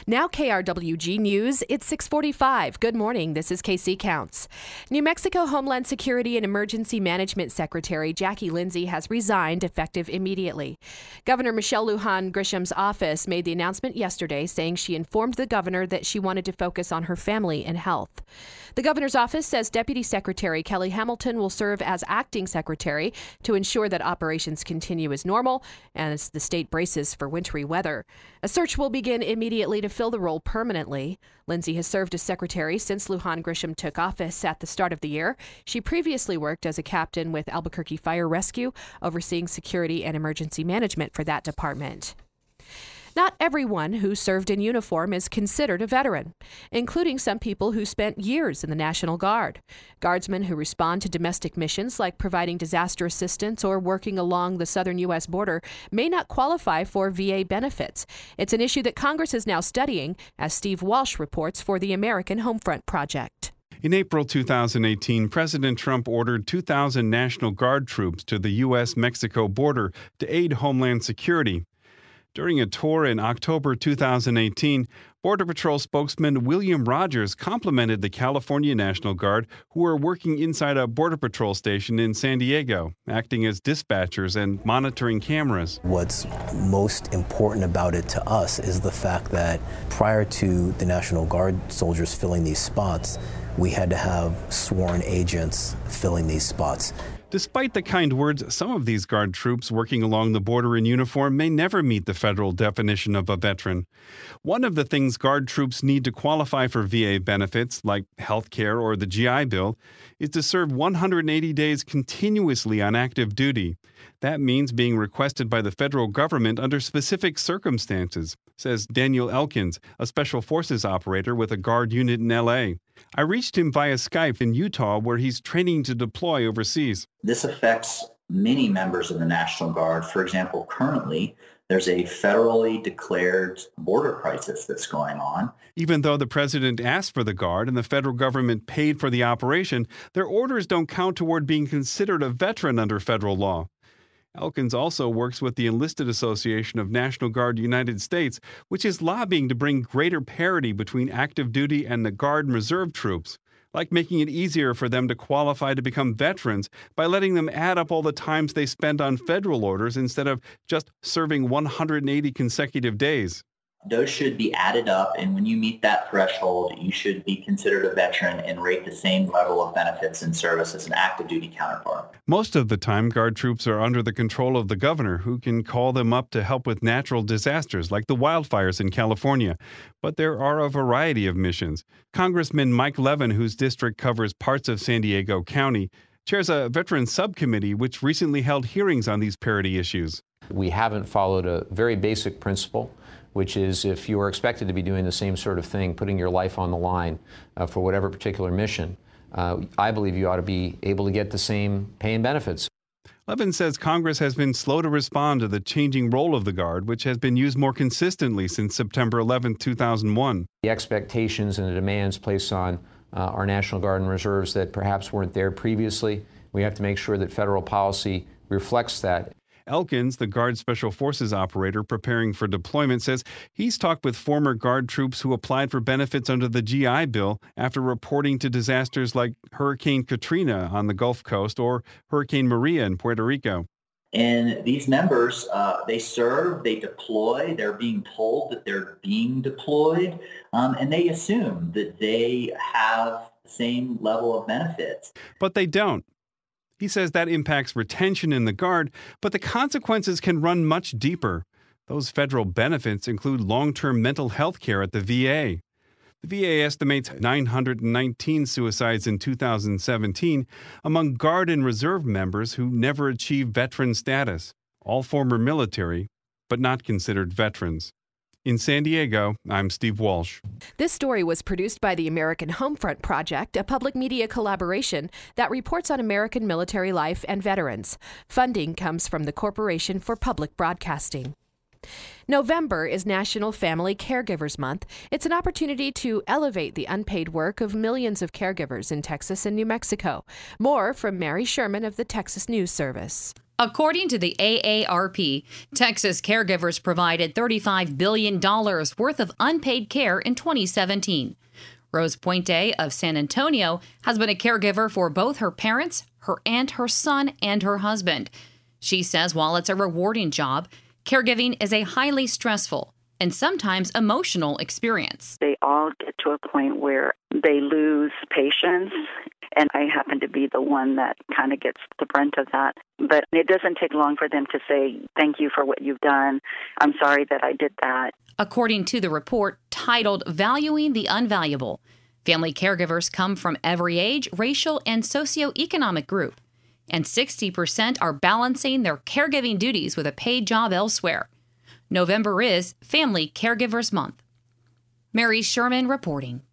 Now KRWG News, it's 6:45. Good morning, this is KC Counts. New Mexico Homeland Security and Emergency Management Secretary Jackie Lindsay has resigned effective immediately. Governor Michelle Lujan Grisham's office made the announcement yesterday, saying she informed the governor that she wanted to focus on her family and health. The governor's office says Deputy Secretary Kelly Hamilton will serve as acting secretary to ensure that operations continue as normal and as the state braces for wintry weather. A search will begin immediately to fill the role permanently. Lindsay has served as secretary since Lujan Grisham took office at the start of the year. She previously worked as a captain with Albuquerque Fire Rescue, overseeing security and emergency management for that department. Not everyone who served in uniform is considered a veteran, including some people who spent years in the National Guard. Guardsmen who respond to domestic missions like providing disaster assistance or working along the southern U.S. border may not qualify for VA benefits. It's an issue that Congress is now studying, as Steve Walsh reports for the American Homefront Project. In April 2018, President Trump ordered 2,000 National Guard troops to the U.S.-Mexico border to aid Homeland Security. During a tour in October 2018, Border Patrol spokesman William Rogers complimented the California National Guard, who were working inside a Border Patrol station in San Diego, acting as dispatchers and monitoring cameras. What's most important about it to us is the fact that prior to the National Guard soldiers filling these spots, we had to have sworn agents filling these spots. Despite the kind words, some of these Guard troops working along the border in uniform may never meet the federal definition of a veteran. One of the things Guard troops need to qualify for VA benefits, like health care or the GI Bill, is to serve 180 days continuously on active duty. That means being requested by the federal government under specific circumstances, says Daniel Elkins, a Special Forces operator with a Guard unit in L.A. I reached him via Skype in Utah, where he's training to deploy overseas. This affects many members of the National Guard. For example, currently, there's a federally declared border crisis that's going on. Even though the president asked for the Guard and the federal government paid for the operation, their orders don't count toward being considered a veteran under federal law. Elkins also works with the Enlisted Association of National Guard United States, which is lobbying to bring greater parity between active duty and the Guard and Reserve troops, like making it easier for them to qualify to become veterans by letting them add up all the times they spent on federal orders instead of just serving 180 consecutive days. Those should be added up, and when you meet that threshold, you should be considered a veteran and rate the same level of benefits and service as an active duty counterpart. Most of the time, Guard troops are under the control of the governor, who can call them up to help with natural disasters like the wildfires in California. But there are a variety of missions. Congressman Mike Levin, whose district covers parts of San Diego County, chairs a veterans subcommittee which recently held hearings on these parity issues. We haven't followed a very basic principle, which is if you are expected to be doing the same sort of thing, putting your life on the line for whatever particular mission, I believe you ought to be able to get the same pay and benefits. Levin says Congress has been slow to respond to the changing role of the Guard, which has been used more consistently since September 11, 2001. The expectations and the demands placed on our National Guard and Reserves that perhaps weren't there previously, we have to make sure that federal policy reflects that. Elkins, the Guard Special Forces operator preparing for deployment, says he's talked with former Guard troops who applied for benefits under the GI Bill after reporting to disasters like Hurricane Katrina on the Gulf Coast or Hurricane Maria in Puerto Rico. And these members, they serve, they deploy, they're being told that they're being deployed, and they assume that they have the same level of benefits. But they don't. He says that impacts retention in the Guard, but the consequences can run much deeper. Those federal benefits include long-term mental health care at the VA. The VA estimates 919 suicides in 2017 among Guard and Reserve members who never achieved veteran status, all former military, but not considered veterans. In San Diego, I'm Steve Walsh. This story was produced by the American Homefront Project, a public media collaboration that reports on American military life and veterans. Funding comes from the Corporation for Public Broadcasting. November is National Family Caregivers Month. It's an opportunity to elevate the unpaid work of millions of caregivers in Texas and New Mexico. More from Mary Sherman of the Texas News Service. According to the AARP, Texas caregivers provided $35 billion worth of unpaid care in 2017. Rose Puente of San Antonio has been a caregiver for both her parents, her aunt, her son, and her husband. She says while it's a rewarding job, caregiving is a highly stressful and sometimes emotional experience. They all get to a point where they lose patience, and I happen to be the one that kind of gets the brunt of that. But it doesn't take long for them to say, thank you for what you've done. I'm sorry that I did that. According to the report titled Valuing the Unvaluable, family caregivers come from every age, racial, and socioeconomic group, and 60% are balancing their caregiving duties with a paid job elsewhere. November is Family Caregivers Month. Mary Sherman reporting.